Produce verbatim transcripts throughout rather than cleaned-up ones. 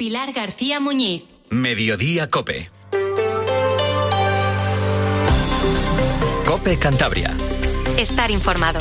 Pilar García Muñiz. Mediodía COPE. COPE Cantabria. Estar informado.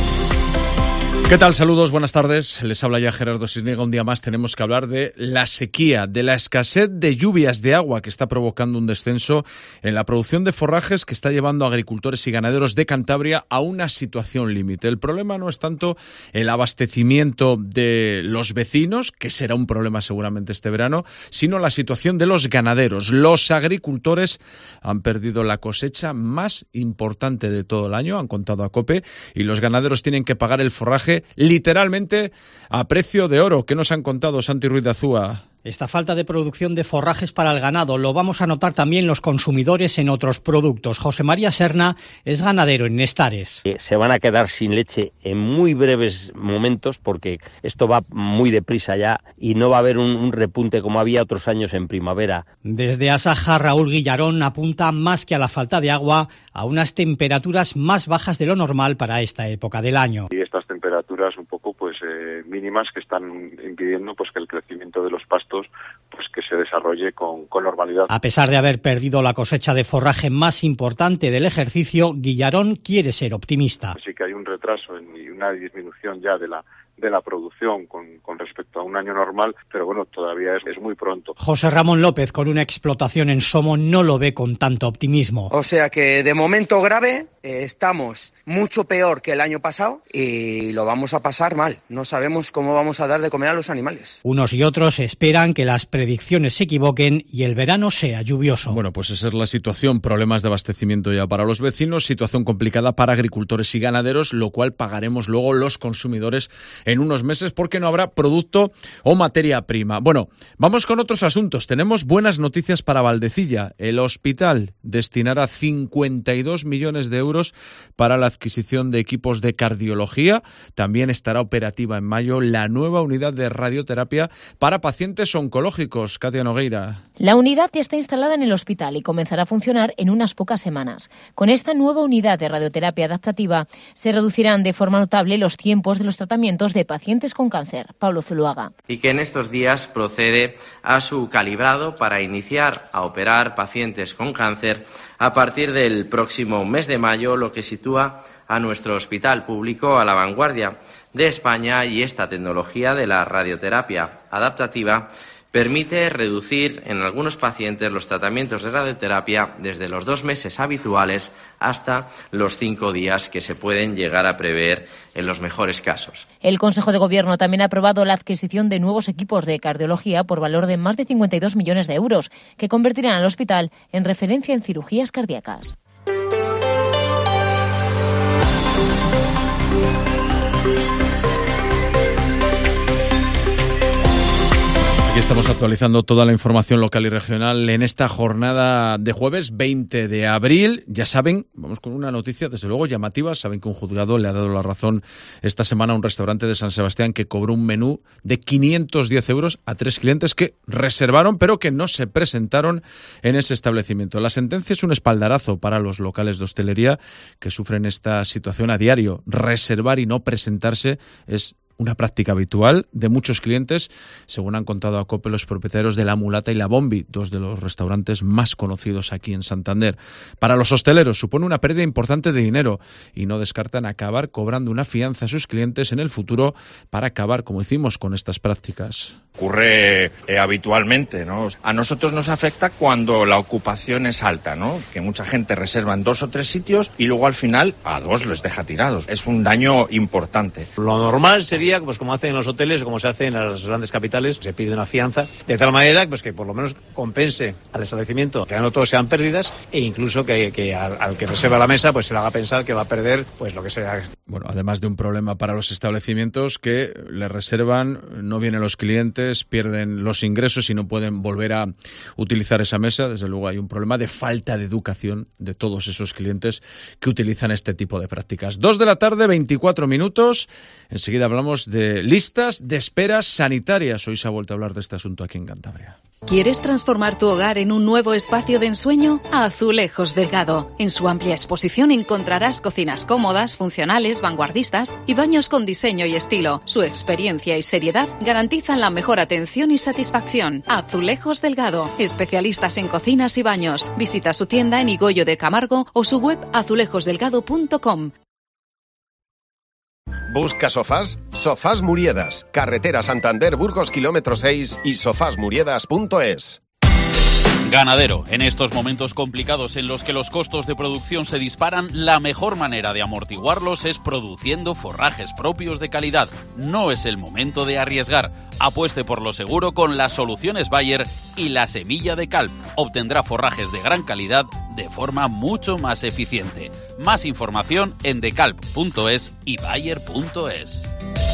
¿Qué tal? Saludos, buenas tardes. Les habla ya Gerardo Sisniega. Un día más tenemos que hablar de la sequía, de la escasez de lluvias de agua que está provocando un descenso en la producción de forrajes que está llevando a agricultores y ganaderos de Cantabria a una situación límite. El problema no es tanto el abastecimiento de los vecinos, que será un problema seguramente este verano, sino la situación de los ganaderos. Los agricultores han perdido la cosecha más importante de todo el año, han contado a COPE, y los ganaderos tienen que pagar el forraje literalmente a precio de oro. ¿Qué nos han contado Santi Ruiz de Azúa? Esta falta de producción de forrajes para el ganado lo vamos a notar también los consumidores en otros productos. José María Serna es ganadero en Nestares. Se van a quedar sin leche en muy breves momentos porque esto va muy deprisa ya y no va a haber un, un repunte como había otros años en primavera. Desde Asaja, Raúl Guillarón apunta más que a la falta de agua a unas temperaturas más bajas de lo normal para esta época del año. Y estas temperaturas un poco pues eh, mínimas que están impidiendo pues que el crecimiento de los pastos pues que se desarrolle con, con normalidad. A pesar de haber perdido la cosecha de forraje más importante del ejercicio, Guillarón quiere ser optimista. Sí que hay un retraso y una disminución ya de la de la producción con, con respecto a un año normal, pero bueno, todavía es, es muy pronto. José Ramón López, con una explotación en Somo, no lo ve con tanto optimismo. O sea que de momento grave, eh, estamos mucho peor que el año pasado y lo vamos a pasar mal. No sabemos cómo vamos a dar de comer a los animales. Unos y otros esperan que las predicciones se equivoquen y el verano sea lluvioso. Bueno, pues esa es la situación. Problemas de abastecimiento ya para los vecinos, situación complicada para agricultores y ganaderos, lo cual pagaremos luego los consumidores en unos meses porque no habrá producto o materia prima. Bueno, vamos con otros asuntos. Tenemos buenas noticias para Valdecilla. El hospital destinará cincuenta y dos millones de euros para la adquisición de equipos de cardiología. También estará operativa en mayo la nueva unidad de radioterapia para pacientes oncológicos. Katia Nogueira. La unidad ya está instalada en el hospital y comenzará a funcionar en unas pocas semanas. Con esta nueva unidad de radioterapia adaptativa se reducirán de forma notable los tiempos de los tratamientos de pacientes con cáncer. Pablo Zuluaga. Y que en estos días procede a su calibrado para iniciar a operar pacientes con cáncer a partir del próximo mes de mayo, lo que sitúa a nuestro hospital público a la vanguardia de España, y esta tecnología de la radioterapia adaptativa permite reducir en algunos pacientes los tratamientos de radioterapia desde los dos meses habituales hasta los cinco días que se pueden llegar a prever en los mejores casos. El Consejo de Gobierno también ha aprobado la adquisición de nuevos equipos de cardiología por valor de más de cincuenta y dos millones de euros, que convertirán al hospital en referencia en cirugías cardíacas. Aquí estamos actualizando toda la información local y regional en esta jornada de jueves veinte de abril. Ya saben, vamos con una noticia desde luego llamativa. Saben que un juzgado le ha dado la razón esta semana a un restaurante de San Sebastián que cobró un menú de quinientos diez euros a tres clientes que reservaron pero que no se presentaron en ese establecimiento. La sentencia es un espaldarazo para los locales de hostelería que sufren esta situación a diario. Reservar y no presentarse es una práctica habitual de muchos clientes, según han contado a COPE los propietarios de La Mulata y La Bombi, dos de los restaurantes más conocidos aquí en Santander. Para los hosteleros supone una pérdida importante de dinero y no descartan acabar cobrando una fianza a sus clientes en el futuro para acabar, como decimos, con estas prácticas. Ocurre eh, habitualmente, ¿no? A nosotros nos afecta cuando la ocupación es alta, ¿no? Que mucha gente reserva en dos o tres sitios y luego al final a dos les deja tirados. Es un daño importante. Lo normal sería, pues como hacen en los hoteles o como se hace en las grandes capitales, se pide una fianza de tal manera pues que por lo menos compense al establecimiento, que no todos sean pérdidas, e incluso que, que al, al que reserva la mesa pues se le haga pensar que va a perder pues lo que sea. Bueno, además de un problema para los establecimientos que le reservan, no vienen los clientes, pierden los ingresos y no pueden volver a utilizar esa mesa. Desde luego hay un problema de falta de educación de todos esos clientes que utilizan este tipo de prácticas. Dos de la tarde, veinticuatro minutos. Enseguida hablamos de listas de esperas sanitarias. Hoy se ha vuelto a hablar de este asunto aquí en Cantabria. ¿Quieres transformar tu hogar en un nuevo espacio de ensueño? Azulejos Delgado. En su amplia exposición encontrarás cocinas cómodas, funcionales, vanguardistas y baños con diseño y estilo. Su experiencia y seriedad garantizan la mejor atención y satisfacción. Azulejos Delgado, especialistas en cocinas y baños. Visita su tienda en Higoyo de Camargo o su web azulejos delgado punto com. ¿Busca sofás? Sofás Muriedas, carretera Santander Burgos kilómetro seis y sofás muriedas punto es. Ganadero. En estos momentos complicados en los que los costos de producción se disparan, la mejor manera de amortiguarlos es produciendo forrajes propios de calidad. No es el momento de arriesgar. Apueste por lo seguro con las soluciones Bayer y la semilla de Calp. Obtendrá forrajes de gran calidad de forma mucho más eficiente. Más información en decalp punto es y bayer punto es.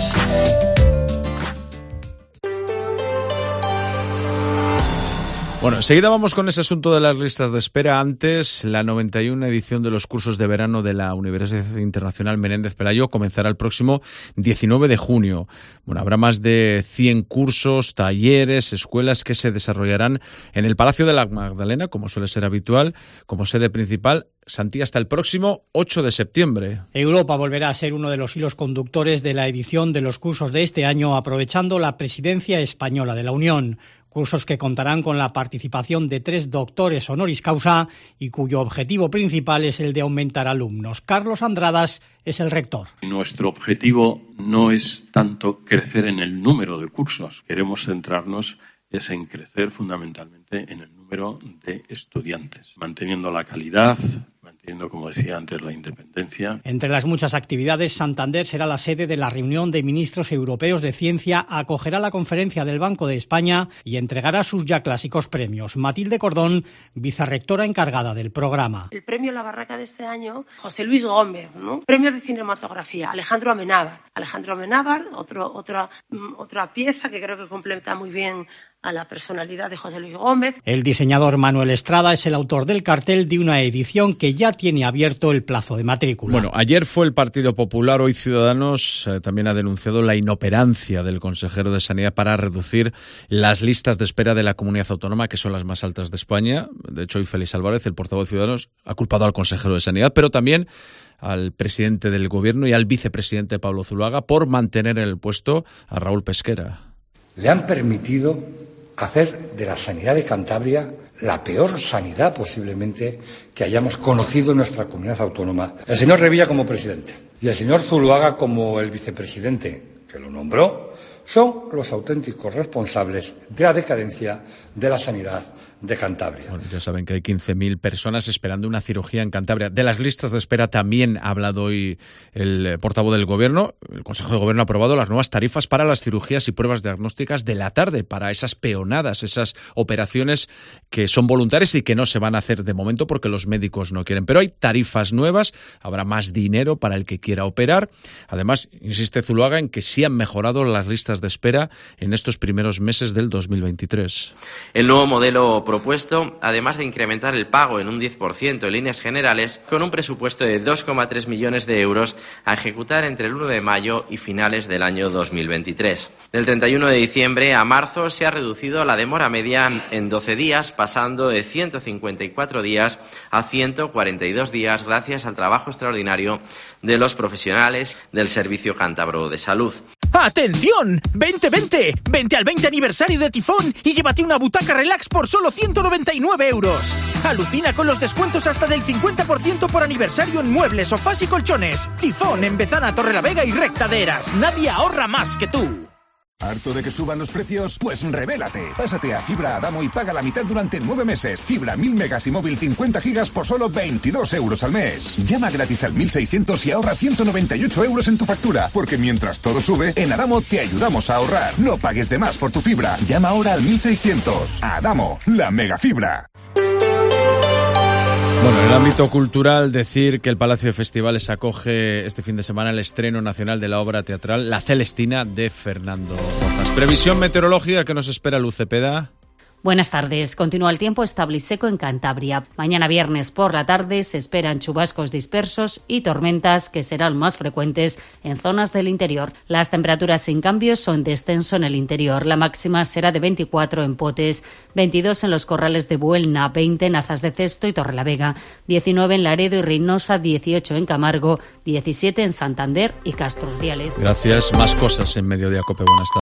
Bueno, enseguida vamos con ese asunto de las listas de espera. Antes, la noventa y una edición de los cursos de verano de la Universidad Internacional Menéndez Pelayo comenzará el próximo diecinueve de junio. Bueno, habrá más de cien cursos, talleres, escuelas que se desarrollarán en el Palacio de la Magdalena, como suele ser habitual, como sede principal. Santi, hasta el próximo ocho de septiembre. Europa volverá a ser uno de los hilos conductores de la edición de los cursos de este año, aprovechando la presidencia española de la Unión. Cursos que contarán con la participación de tres doctores honoris causa y cuyo objetivo principal es el de aumentar alumnos. Carlos Andradas es el rector. Nuestro objetivo no es tanto crecer en el número de cursos. Queremos centrarnos es en crecer fundamentalmente en el número de estudiantes, manteniendo la calidad, manteniendo, como decía antes, la independencia. Entre las muchas actividades, Santander será la sede de la reunión de ministros europeos de ciencia, acogerá la conferencia del Banco de España y entregará sus ya clásicos premios. Matilde Cordón, vicerrectora encargada del programa. El premio La Barraca de este año, José Luis Gómez, ¿no? Premio de cinematografía, Alejandro Amenábar. Alejandro Amenábar, otro, otra, otra pieza que creo que completa muy bien a la personalidad de José Luis Gómez. El diseñador Manuel Estrada es el autor del cartel de una edición que ya tiene abierto el plazo de matrícula. Bueno, ayer fue el Partido Popular, hoy Ciudadanos eh, también ha denunciado la inoperancia del consejero de Sanidad para reducir las listas de espera de la comunidad autónoma, que son las más altas de España. De hecho, hoy Félix Álvarez, el portavoz de Ciudadanos, ha culpado al consejero de Sanidad, pero también al presidente del Gobierno y al vicepresidente Pablo Zuloaga por mantener en el puesto a Raúl Pesquera. Le han permitido hacer de la sanidad de Cantabria la peor sanidad posiblemente que hayamos conocido en nuestra comunidad autónoma. El señor Revilla como presidente y el señor Zuloaga como el vicepresidente que lo nombró son los auténticos responsables de la decadencia de la sanidad de Cantabria. Bueno, ya saben que hay quince mil personas esperando una cirugía en Cantabria. De las listas de espera también ha hablado hoy el portavoz del Gobierno. El Consejo de Gobierno ha aprobado las nuevas tarifas para las cirugías y pruebas diagnósticas de la tarde, para esas peonadas, esas operaciones que son voluntarias y que no se van a hacer de momento porque los médicos no quieren. Pero hay tarifas nuevas, habrá más dinero para el que quiera operar. Además, insiste Zuloaga en que sí han mejorado las listas de espera en estos primeros meses del dos mil veintitrés. El nuevo modelo propuesto, además de incrementar el pago en un diez por ciento en líneas generales, con un presupuesto de dos coma tres millones de euros a ejecutar entre el uno de mayo y finales del año dos mil veintitrés. Del treinta y uno de diciembre a marzo se ha reducido la demora media en doce días, pasando de ciento cincuenta y cuatro días a ciento cuarenta y dos días, gracias al trabajo extraordinario de los profesionales del Servicio Cántabro de Salud. ¡Atención! ¡Vente, vente! ¡Vente al veinte aniversario de Tifón y llévate una butaca relax por solo ciento noventa y nueve euros! Alucina con los descuentos hasta del cincuenta por ciento por aniversario en muebles, sofás y colchones. Tifón en Bezana, Torrelavega y Recta de Eras. Nadie ahorra más que tú. ¿Harto de que suban los precios? Pues revélate. Pásate a Fibra Adamo y paga la mitad durante nueve meses. Fibra mil megas y móvil cincuenta gigas por solo veintidós euros al mes. Llama gratis al mil seiscientos y ahorra ciento noventa y ocho euros en tu factura. Porque mientras todo sube, en Adamo te ayudamos a ahorrar. No pagues de más por tu fibra. Llama ahora al mil seiscientos. Adamo, la mega fibra. Bueno, en el ámbito cultural, decir que el Palacio de Festivales acoge este fin de semana el estreno nacional de la obra teatral La Celestina de Fernando Rojas. Previsión meteorológica que nos espera Luz Cepeda. Buenas tardes. Continúa el tiempo estable y seco en Cantabria. Mañana viernes por la tarde se esperan chubascos dispersos y tormentas que serán más frecuentes en zonas del interior. Las temperaturas sin cambios son descenso en el interior. La máxima será de veinticuatro en Potes, veintidós en los Corrales de Buelna, veinte en Azas de Cesto y Torrelavega, diecinueve en Laredo y Reynosa, dieciocho en Camargo, diecisiete en Santander y Castro Urdiales. Gracias. Más cosas en Mediodía Cope. Buenas tardes.